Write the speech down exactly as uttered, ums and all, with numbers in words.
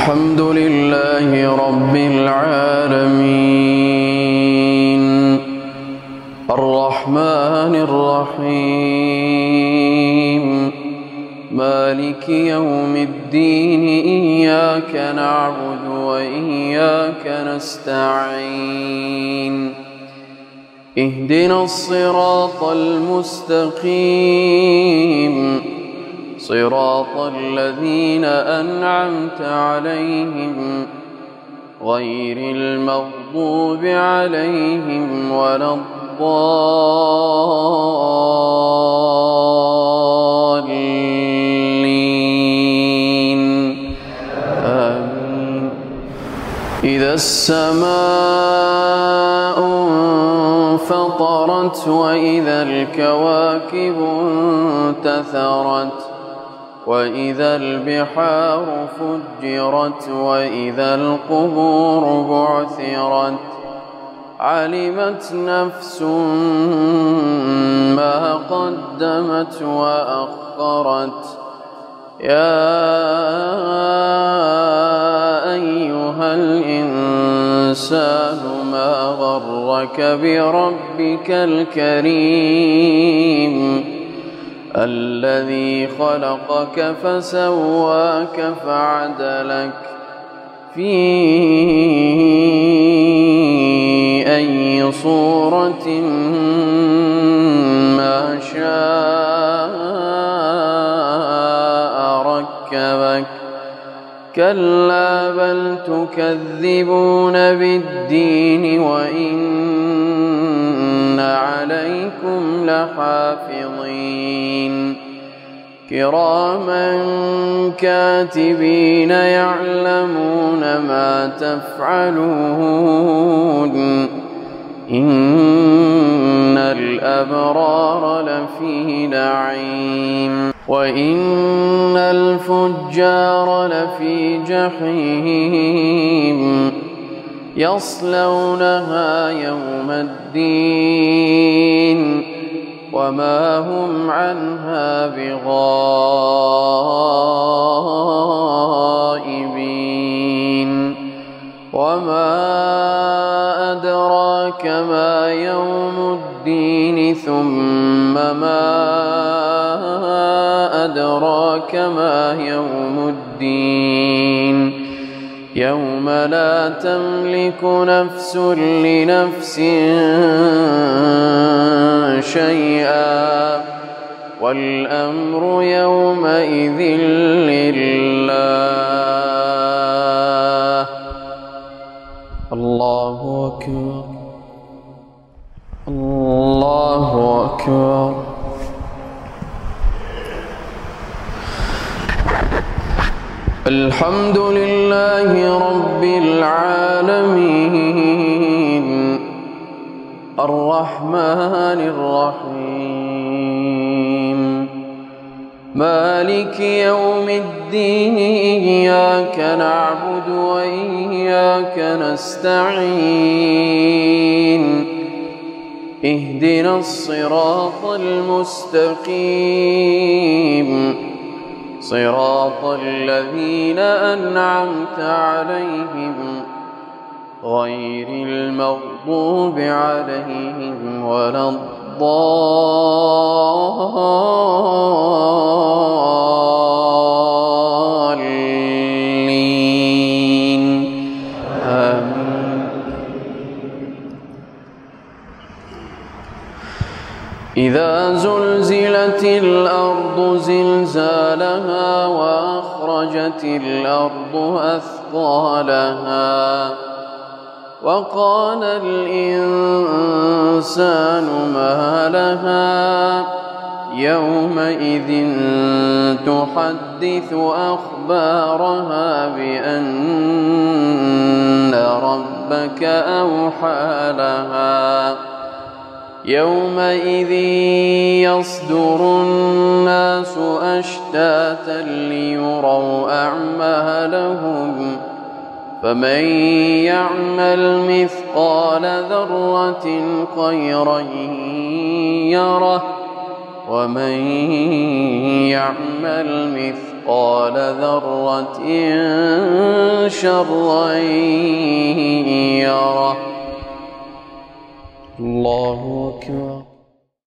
الحمد لله رب العالمين الرحمن الرحيم مالك يوم الدين إياك نعبد وإياك نستعين اهدنا الصراط المستقيم صراط الذين أنعمت عليهم غير المغضوب عليهم ولا الضالين آمين. إذا السماء انفطرت وإذا الكواكب انتثرت وإذا البحار فجرت وإذا القبور بعثرت علمت نفس ما قدمت وأخرت يا أيها الإنسان ما غرك بربك الكريم الذي خلقك فسواك فعدلك في أي صورة ما شاء ركبك كلا بل تكذبون بالدين وإن عليكم لحافظين كراما كاتبين يعلمون ما تفعلون إن الأبرار لفي نعيم وإن الفجار لفي جحيم يصلونها يوم الدين وما هم عنها بغائبين وما أدراك ما يوم الدين ثم ما أدراك ما يوم الدين يوم لا تملك نفس لنفس شيئا والأمر يومئذ لله. الله أكبر الله أكبر. الحمد لله رب العالمين الرحمن الرحيم مالك يوم الدين إياك نعبد وإياك نستعين اهدنا الصراط المستقيم صراط الذين أنعمت عليهم غير المغضوب عليهم ولا الضالين آمين. إذا زلزلت الأرض زلزالها وأخرجت الأرض أثقالها وقال الإنسان ما لها يومئذ تحدث أخبارها بأن ربك أوحى لها يومئذ يصدر الناس أشتاتا ليروا أعمالهم فمن يعمل مثقال ذرة خيرا يره ومن يعمل مثقال ذرة شرا يره. الله أكبر.